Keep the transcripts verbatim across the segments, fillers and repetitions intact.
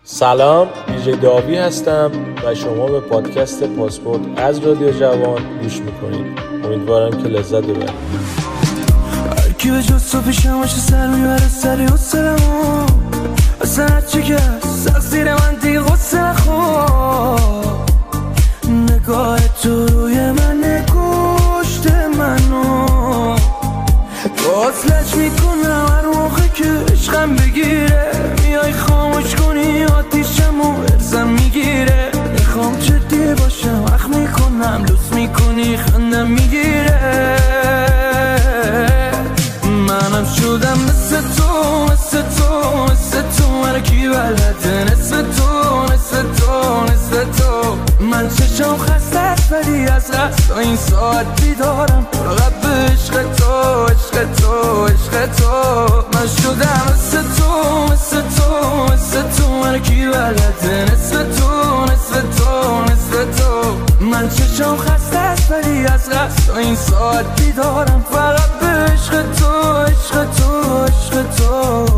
سلام، دیجی داوی هستم و شما به پادکست پاسپورت از رادیو جوان گوش میکنید. امیدوارم که لذت ببرید. هر کی به جز تو پیشم باشه سر میبره سری حسلمو اصلا هرچی که سر زیر من دیگه غصه نخور. نگاه تو روی من نگوشت منو باز لج میکنم هر موقع که عشقم بگیره. میای خاموش کنی آتیشمو ارزم میگیره. میخوام جدی باشم وقت میکنم لوس میکنی خندم میگیره. منم شدم مثل تو مثل تو مثل تو هر کی بلده نصف تو نصف تو نصف تو. من چشم خسته است ولی از قصد این ساعت بیدارم فقط به عشق تو عشق تو عشق تو. من شدم مثل تو مثل تو مثل تو هر کی بلده نصف تو نصف تو نصف تو. من چشم خسته است ولی از قصد این ساعت بیدارم فقط به عشق تو عشق تو عشق تو.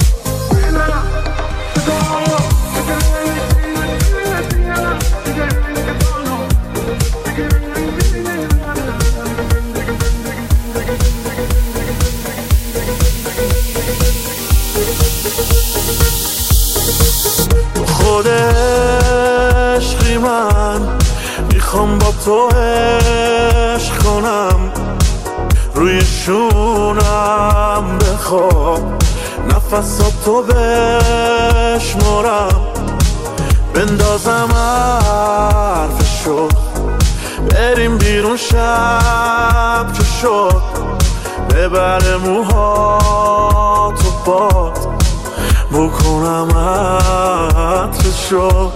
خود عشقی من میخوام با تو عشق کنم. روی شونم بخواب نفساتو بشمارم. بندازم حرفشو بریم بیرون شب که شد. ببر موهاتو باد بکنم عطرشو.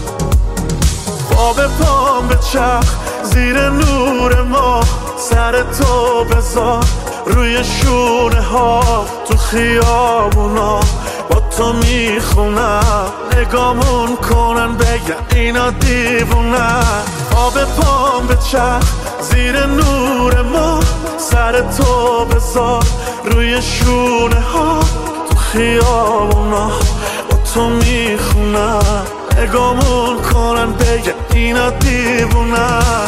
باب پام به چرخ زیر نور ما سر تو بذار روی شونه ها تو خیابونا. با تو میخونم نگامون کنن بگن اینا دیوونن. باب پام به چرخ زیر نور ما سر تو بذار روی شونه ها تو خیابونا. با تو میخونم نگامون کنن بگن اینا دیوونن.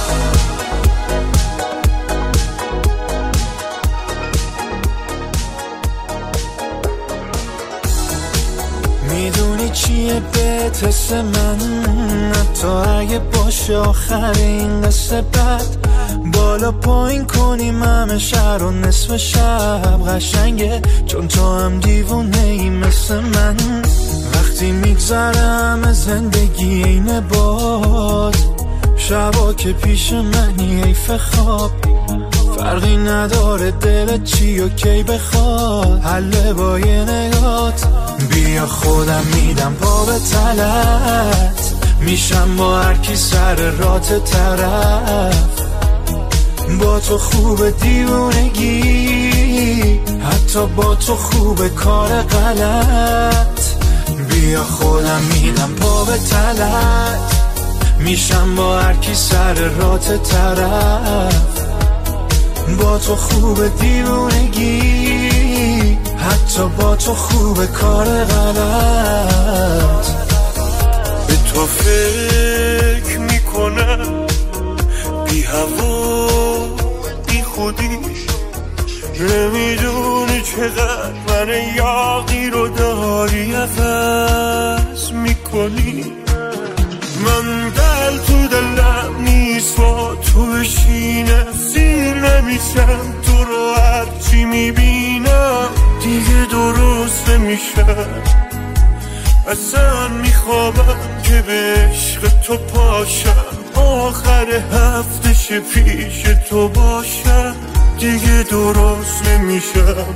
میدونی چیه بهت حس من حتی اگه باشه آخر این قصه بد. بالا پایین کنیم همه شهر و نصف شب قشنگه چون تو هم دیوونه ای مثل من. وقتی میگذرم از زندگی این باد شبا که پیش منی حیف خواب. فرقی نداره دلت چی و کی بخواد حله با یه نگات. بیا خودم میدم پا به تلت میشم با هر کی سر رات طرف. با تو خوب دیوونگی حتی با تو خوب کار غلط. بیا خودم میدم پا به تلت میشم با هر کی سر رات طرف. با تو خوب دیوونگی حتی با تو خوب کار غلط. به تو فکر میکنم بی هوا بی خودیش. نمیدونی چقدر من یاقی رو داری عوض میکنی. من دل تو دلم نیست با تو بشینم سیر نمیشم. تو رو هرچی میبینم دیگه درست نمیشم. اصلا میخوابم که به عشق تو پاشم. آخر هفتش پیش تو باشم دیگه درست نمیشم.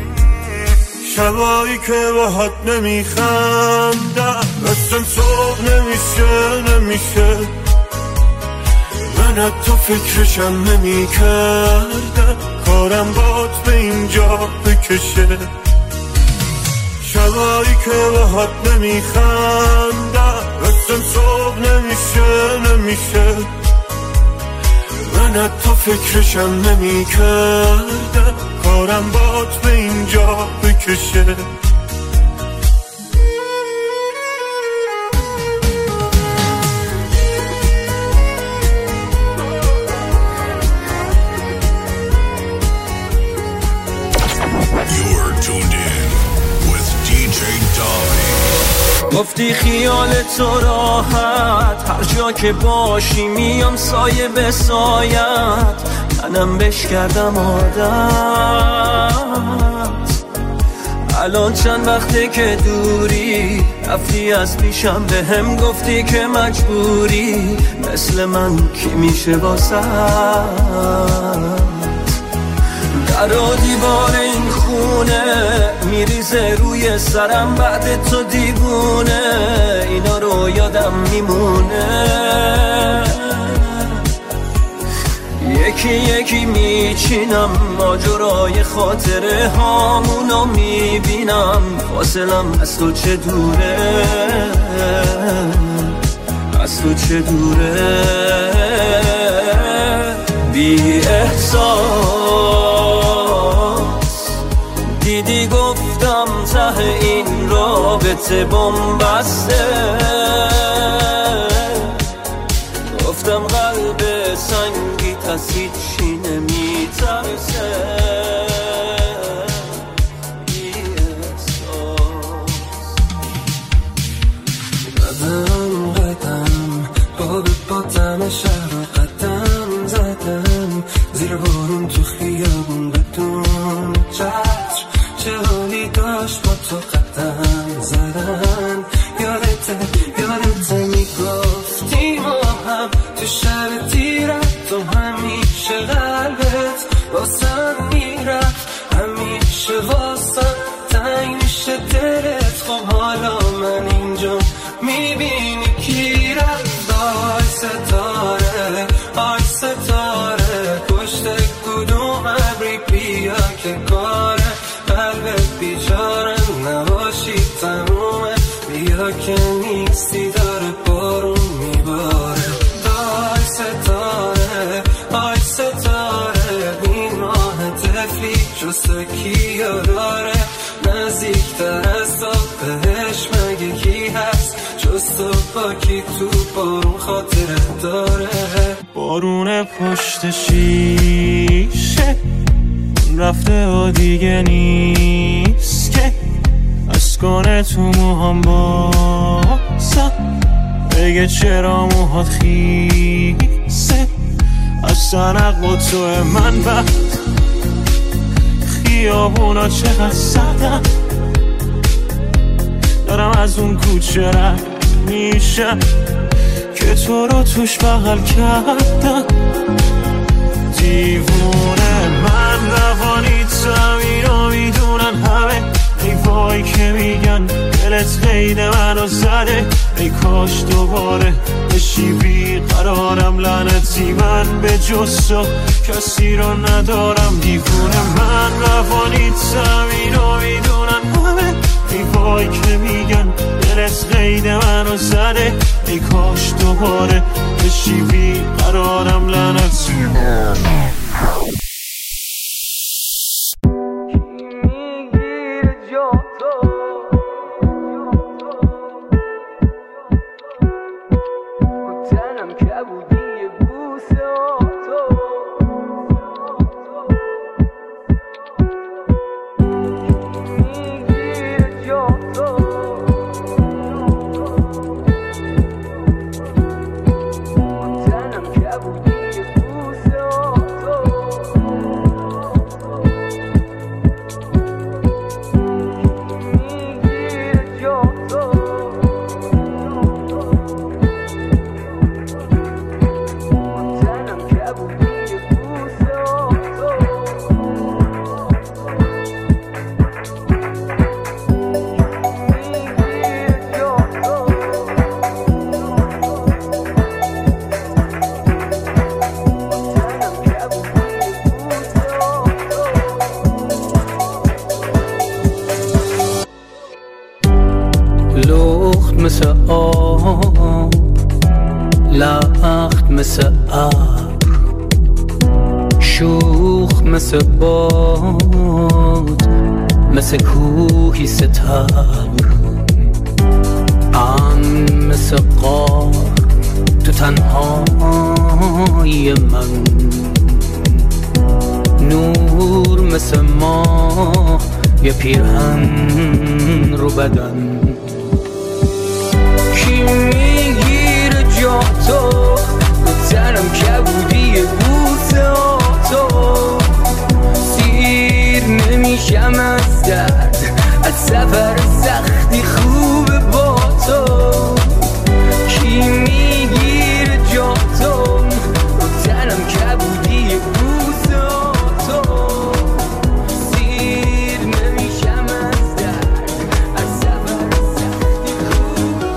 شبایی که باهات نمیخندم اصلا صبح نمیشه نمیشه. من حتی فکرشم نمیکردم کارم بات به اینجا بکشه. شبایی که باهات نمیخندم اصلا صبح نمیشه نمیشه. من حتی فکرشم نمیکردم کارم بات به اینجا بکشه. گفتی خیال تو راحت، هر جا که باشی میام سایه به سایت، منم بش کردم عادت. الان چند وقته که دوری، رفتی از پیشم به هم گفتی که مجبوری، مثل من کی میشه واسه در و دیوار این خونه میریزه روی سرم، بعد تو دیوونه اینا رو یادم میمونه. یکی یکی میچینم ماجرای خاطره هامونو میبینم، فاصلم از تو چه دوره، از تو چه دوره. بی احساس دیدی گفتم ته این رابطه بنبسته، گفتم قلب سنگی از هیچی نمیترسه. بی احساس قدم قدم با به بادم شهر و قدم زدم، زیر بارون تو خیابون بدون چتر، چه حالی داشت با تو قدم زدن. یادته یادته میگفتی ما هم تو شب تیرت، تو همیشه قلبت واسم میرفت، همیشه واسم تنگ میشه دلت. خب حالا من اینجا میبینی کی رفت. آی ستاره آی ستاره، پشت کدوم ابری بیا که کاره، قلبت بیچارم نباشی تمومه، بیا که نیستی داره بارون میباره. آی ستاره آی ستاره، این ماه تفلی جسته کیا داره، نزدیکتر از تو بهش مگه کی هست، جز تو با کی تو بارون خاطره داره. بارون پشت شیشه رفته و دیگه نیست که، از کنه تو موهام باسم بگه چرا موهات خیسه، از سرق با تو من وقت خیابونا چقدر سردم، دارم از اون کوچه رد میشم که تو رو توش بغل کردم. دیوونه من روانی اینو میدونن همه، ای وای که میگن دلت قید منو زده، ای کاش دوباره بشی بی قرارم، لعنتی من به جز تو کسی رو ندارم. دیوونه من روانی اینو میدونن همه، ای وای که میگن دلت قید منو زده، ای کاش دوباره بشی بی قرارم، لعنتی من. مثل آب، لخت مثل ابر، شوخ مثل باد، مثل کوهی ستبر، امن مثل غار تو تنهای من، نور مثل ماه یه پیرهن رو بدن. کی میگیره جا تو رو تنم کبودی بوسه ها تو سیر نمیشم از درد از سفر سختی خوبه با تو کی میگیره جا تو رو تنم کبودی بوسه ها تو سیر نمیشم از درد از سفر سختی خوبه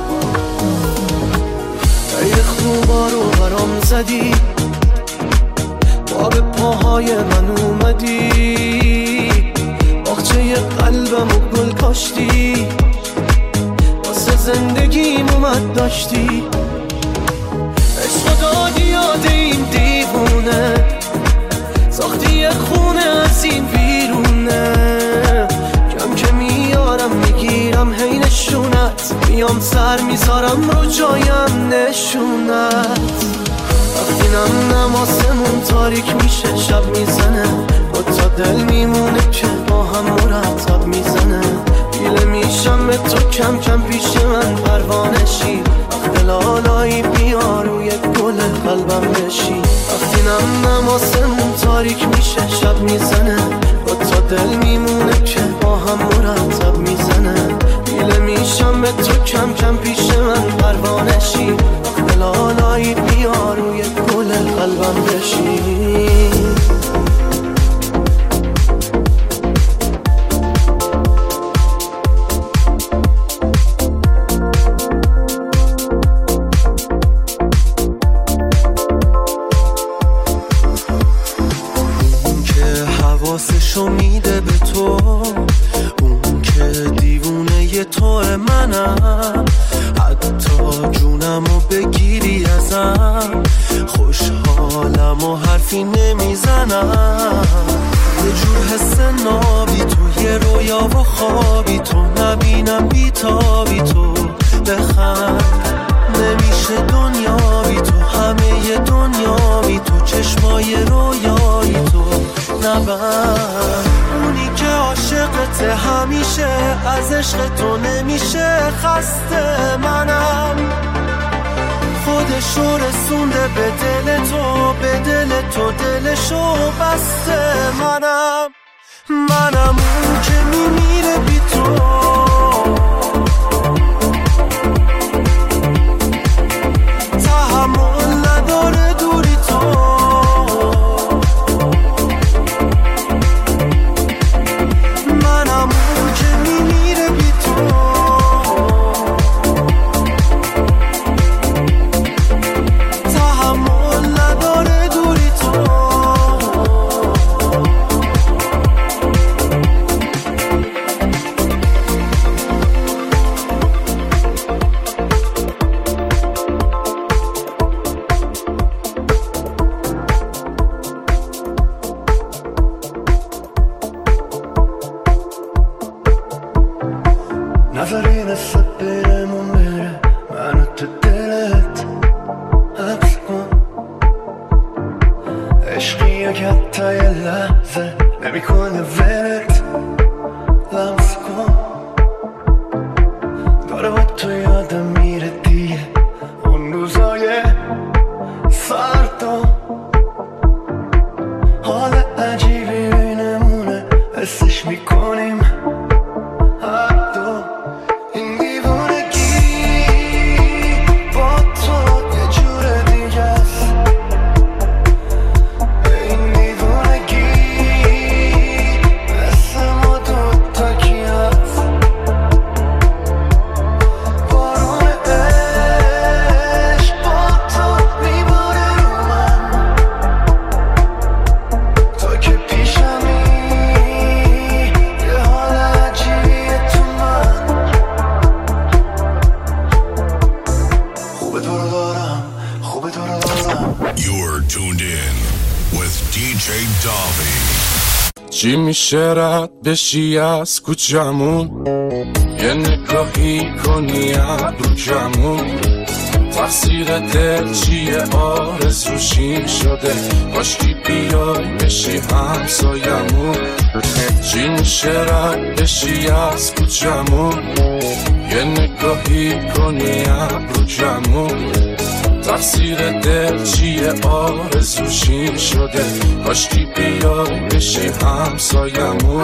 ای خوبا رو برام زدی با به پاهای من اومدی باغچه قلبم و گل کاشتی واسه زندگیم اومد داشتی عشق دادی یاد این دیوونه ساختی یه خونه از این بیرونه کم که میارم میگیرم هی نشونت میام سر میذارم رو جایم نشونت وقتی نم نماسمون تاریک میشه شب میزنه با تا دل میمونه که با هم مرتب میزنه گیله میشم به تو کم کم پیش من پروانشی وقت لالایی بیا روی گل قلبم بشی وقتی نم نماسمون تاریک میشه شب میزنه با تا دل میمونه که با هم مرتب میزنه گیله میشم به تو کم کم پیش من پروانشی وقت لالایی بیا روی گل قلبم بشی حواسشو میده به تو اون که دیوونه توه منم حتی جونمو بگیری ازم خوشحالم و حرفی نمیزنم یه جور حس نابی تو یه رویا و خوابی تو نبینم بیتابی تو بخند نمیشه دنیا بی تو همه ی دنیا بی تو چشمای رویایی تو نبند اونی که عاشقته همیشه از عشق تو نمیشه خسته منم خودشو رسونده به دل تو به دل تو دلشو بسته منم منم اون که میمیره بی تو تحمل نداره دوری تو منم اون که میمیره بی تو تحمل نداره دوری تو نظری نسه برمون بره منو تو دلت حبس کن عشقی که حتی یه لحظه نمیکنه ولت لمس کن داره با تو یادم میره دیگه اون روزای سردم حال عجیبی بینمونه حسش میکنیم چی میشه رد بشی از کوچمون یه نگاهی کنی ابرو کمون تقصیر دل چیه آرزوشیم شده کاشکی بیای بشی همسایمون چی میشه رد بشی از کوچمون یه نگاهی کنی ابرو جمون تقصیر دل چیه آرزوشی شده کاشکی بیای بشی همسایمون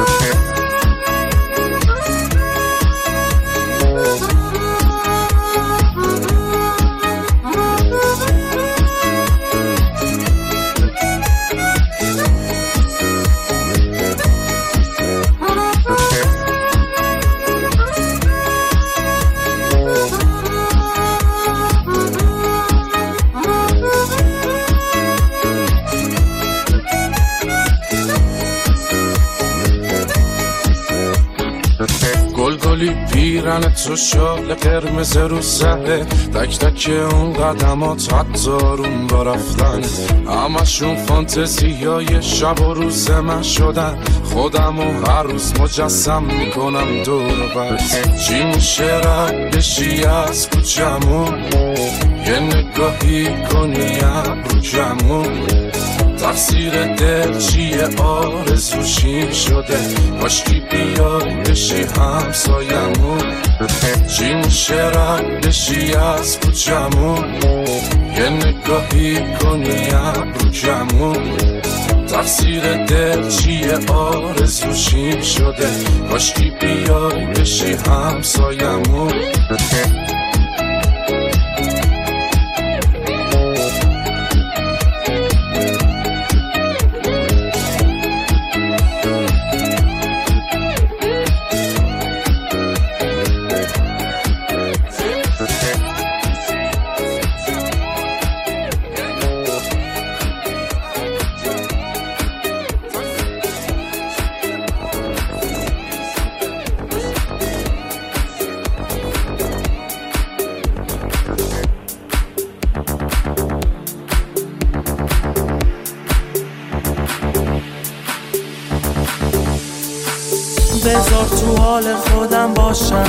گلگلی پیرن تو شال قرمز رو سهه تک تک اون قدمات حتی رون با رفتن همشون فانتزی های شب و روز من شدن خودم و هر روز مجسم میکنم دور بر چی میشه رد بشی از کوچمون یه نگاهی کنی ابرو جمون تقصیر دل چیه آرزوشی شده کاشکی بیای بشی همسایمون چی میشه رد بشی از کوچمون یه نگاهی کنی ابرو جمون تقصیر دل چیه آرزوشی شده کاشکی بیای بشی همسایمون بذار تو حال خودم باشم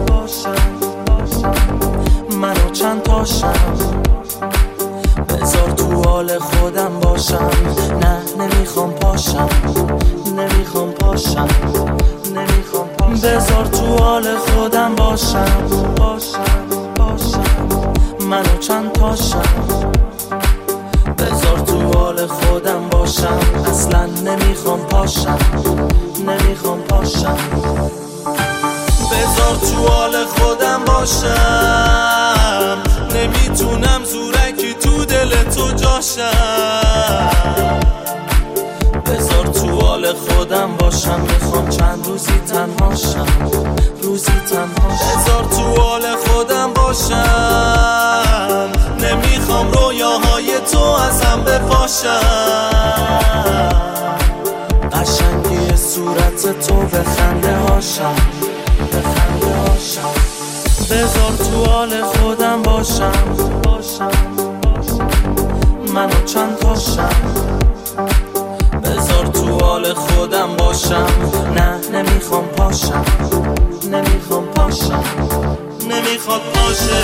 منو چند تاشم بذار تو حال خودم باشم نه نمیخوام پاشم نمیخوام پاشم نمیخوام پاشم بذار تو حال خودم باشم باشم باشم منو چند تاشم بذار تو حال خودم باشم اصلا نمیخوام پاشم نمیخوام پاشم بذار تو حال خودم باشم نمیتونم زورکی تو دل تو جاشم بذار تو حال خودم باشم میخوام چند روزی تنهاشم روزی تنهاشم بذار تو حال خودم باشم نمیخوام رویاهای تو ازم بپاشم قشنگی صورت تو به خنده هاشم به خنده هاشم بذار تو حال خودم باشم باشم منو چند تاشم بذار تو حال خودم باشم نه نمیخوام پاشم نمیخوام پاشم نمیخواد پاشه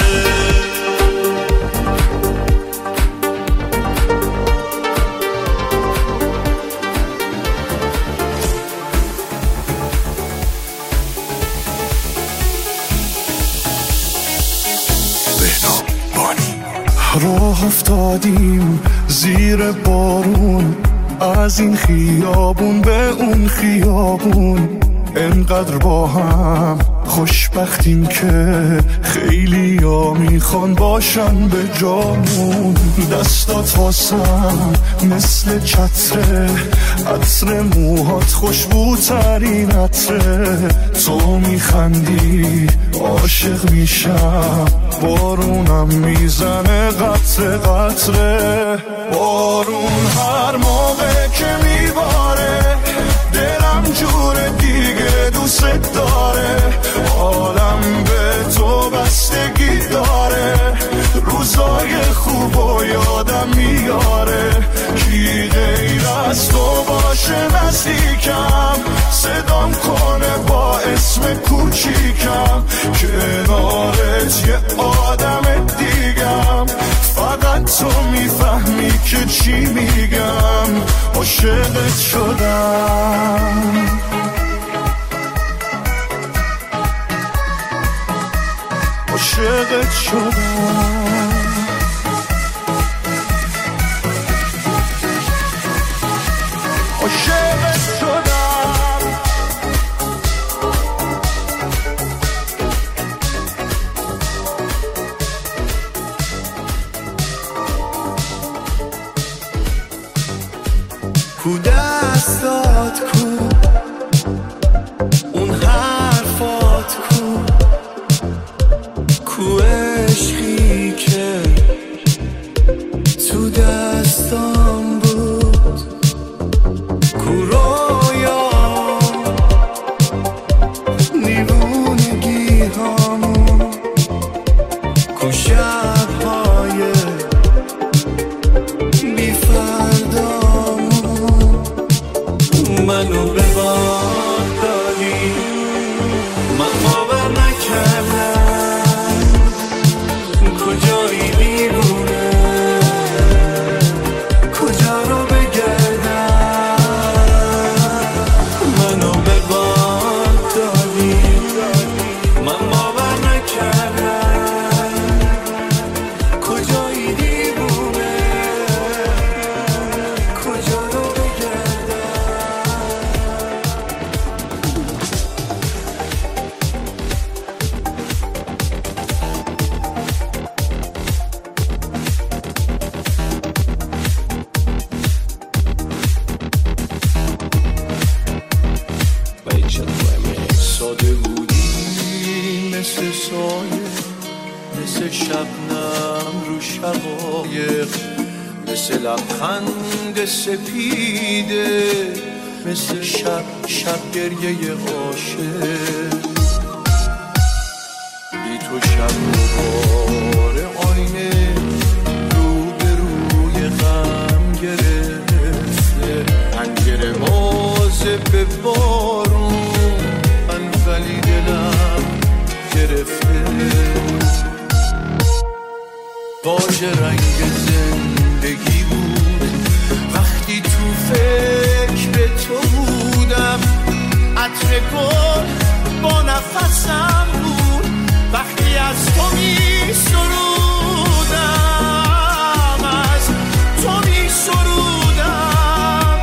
راه افتادیم زیر بارون از این خیابون به اون خیابون انقدر با هم خوشبختیم که خیلی ها میخوان باشن به جامون دستات واسم مثل چتره عطر موهات خوشبوترین عطره تو میخندی عاشق میشم بارونم میزنه قطره قطره بارون هر موقع که میباره دلم جور دیگه دوست داره عالم به تو بستگی داره روزای خوب و یادم میاره کی غیر از تو باشه نزدیکم صدام کنه با اسم کوچیکم کنارت یه آدم دیگم فقط تو میفهمی که چی میگم عاشقت شدم عاشقت شدم عاشقت شدم کو دستات کو اون حرفات کو کو عشقی که تو دستام بود کو رویا دیوونگی هامون کو شبهای بی فردامون منو به باد دادی من باور نکردم کجایی دیوونه کجا رو بگردم منو به باد دادی من باور نکردم کجایی دیوونه کجا رو ساده بودی مثل سایه مثل شبنم رو شقایق مثل لبخند سپیده مثل شب شب گریه عاشق بی تو شب روبار آینه رو به روی غم گرفته پنجره باز به بارون ولی دلم گرفته باج رنگ زندگی بود وقتی تو فکر تو بودم عطر گل با نفسم بود وقتی از تو می سرودم از تو می سرودم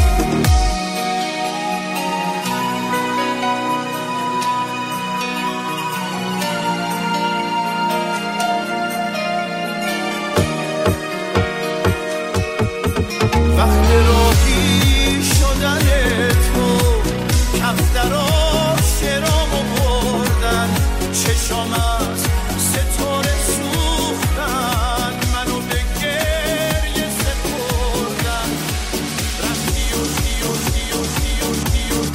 وقت راهی شدن تو کفترا شرامو بردن چشام از ستاره سوختن منو به گریه سپردن رفتی و دی و دی و دی و دی و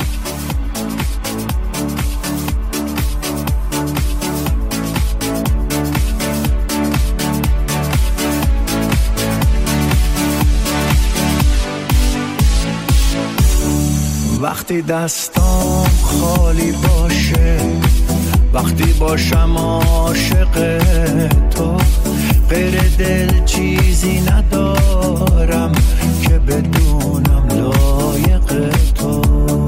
وقتی دستام خالی باشه وقتی باشم عاشق تو غیر دل چیزی ندارم که بدونم لایق تو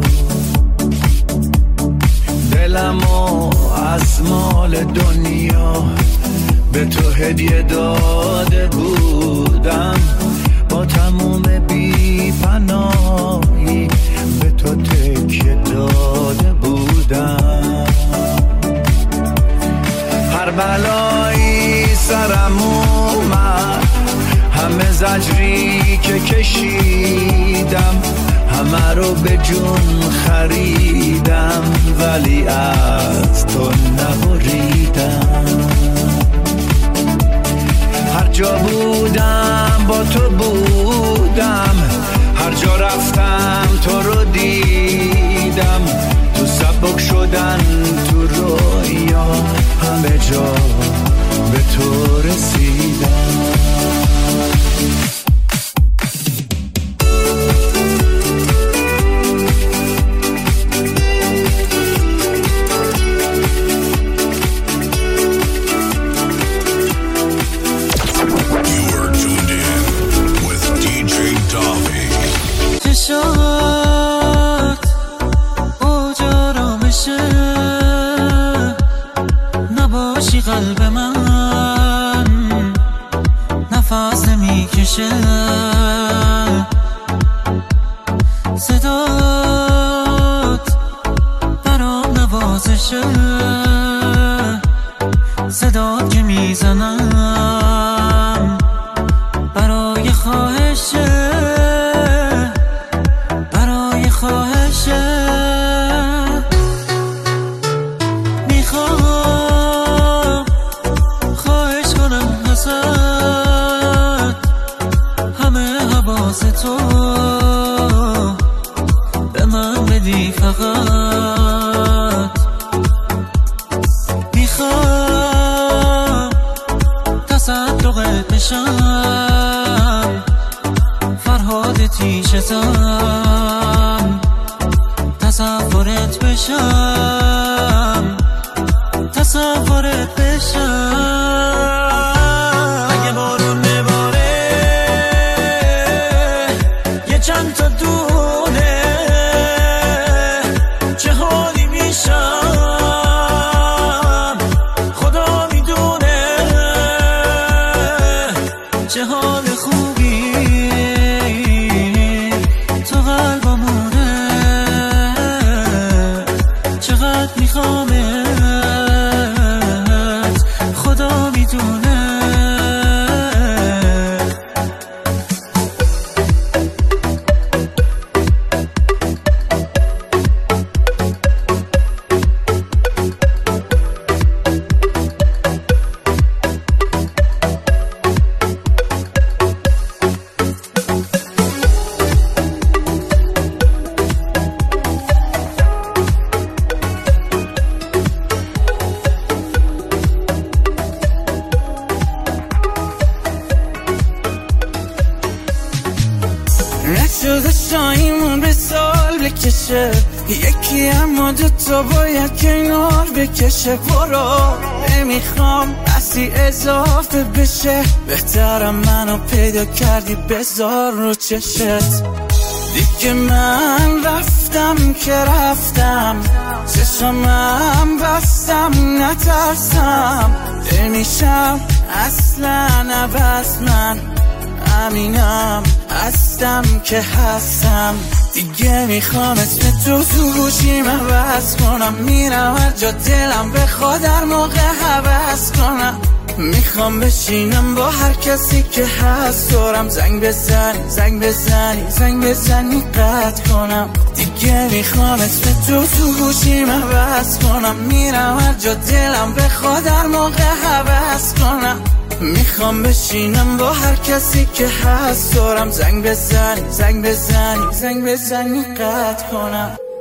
دلمو از مال دنیا به تو هدیه داده بودم با تموم بی پناهی به تو تکیه داده بودم هر بلایی سرم اومد همه زجری که کشیدم همه رو به جون خریدم ولی از تو نبریدم هر جا بودم با تو بودم هر جا رفتم تو رو دیدم تو سبک شدن تو رویا همه جا به تو رسیدم نباشه باشی قلب من نفس نمیکشه، صدات برام نوازشه، صدات که میزنم برای خواهشه، برای خواهشه. میخوام خواهش کنم ازت همه حواس تو به من بدی، فقط میخوام تصدقت بشم، فرهاد تیشتم، تصورت بشم، تصورت بشم. اگه بارون بباره یه چند تا دونه چه حالی میشم خدا میدونه، چه حال خوبی تو قلبمونه، چقدر میخوامت خدا میدونه. نشده شایمون به سال بکشه یکی، اما دوتا باید کنار بکشه. برو نمیخوام اصلی اضافه بشه، بهترم منو پیدا کردی بذار رو چشت. دیگه من رفتم که رفتم، چشمم بستم نترسم، نمیشم اصلا عوض، من امینم هستم که هستم. دیگه میخوام اسم تو تو گوشیم عوض کنم، میرم هر جا دلم بخواد هر موقع حوض کنم. میخوام بشینم با هر کسی که هست دورم، زنگ بزنی زنگ بزنی زنگ بزنی قطع کنم. دیگه میخوام اسم تو تو گوشیم عوض کنم، میرم هر جا دلم بخواد هر موقع حوض کنم. میخوام بشینم با هر کسی که هست دورم، زنگ بزنی زنگ بزنی زنگ بزنی قطع کنم.